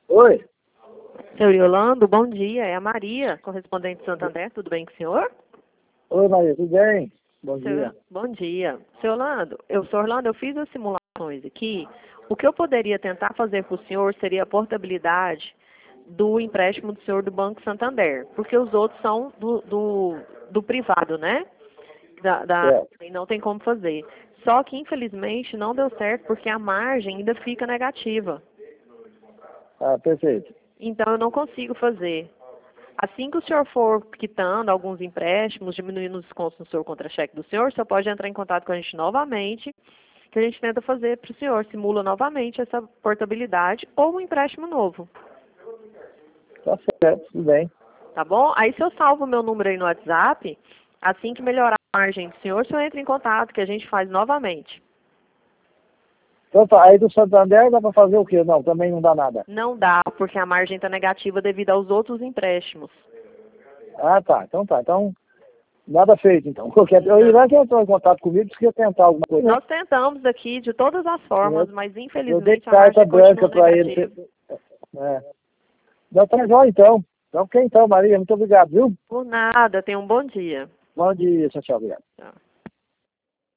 Oi. Senhor Yolando, bom dia. É a Maria, correspondente de Santander. Tudo bem com o senhor? Oi, Maria, tudo bem? Bom dia. Bom dia. Senhor Orlando, eu fiz as simulações aqui. O que eu poderia tentar fazer para o senhor seria a portabilidade do empréstimo do senhor do Banco Santander, porque os outros são do privado, né? E não tem como fazer. Só que, infelizmente, não deu certo porque a margem ainda fica negativa. Ah, perfeito. Então, eu não consigo fazer. Assim que o senhor for quitando alguns empréstimos, diminuindo os descontos no seu contra-cheque do senhor, o senhor pode entrar em contato com a gente novamente, que a gente tenta fazer para o senhor, simula novamente essa portabilidade ou um empréstimo novo. Tá certo, tudo bem. Tá bom? Aí se eu salvo o meu número aí no WhatsApp, assim que melhorar a margem do senhor, o senhor entra em contato, que a gente faz novamente. Então tá, aí do Santander dá para fazer o quê? Não, também não dá nada. Não dá, porque a margem está negativa devido aos outros empréstimos. Ah, tá. Então, nada feito, então. O Irã que entrou em contato comigo, disse que ia tentar alguma coisa. Nós tentamos aqui de todas as formas, mas Eu dei infelizmente a carta margem branca continua para ele. negativa. Não, tá jóia, então. Então, ok, então, Maria, muito obrigado, viu? Por nada, tenha um bom dia. Bom dia, tchau, tchau, obrigado. Tchau.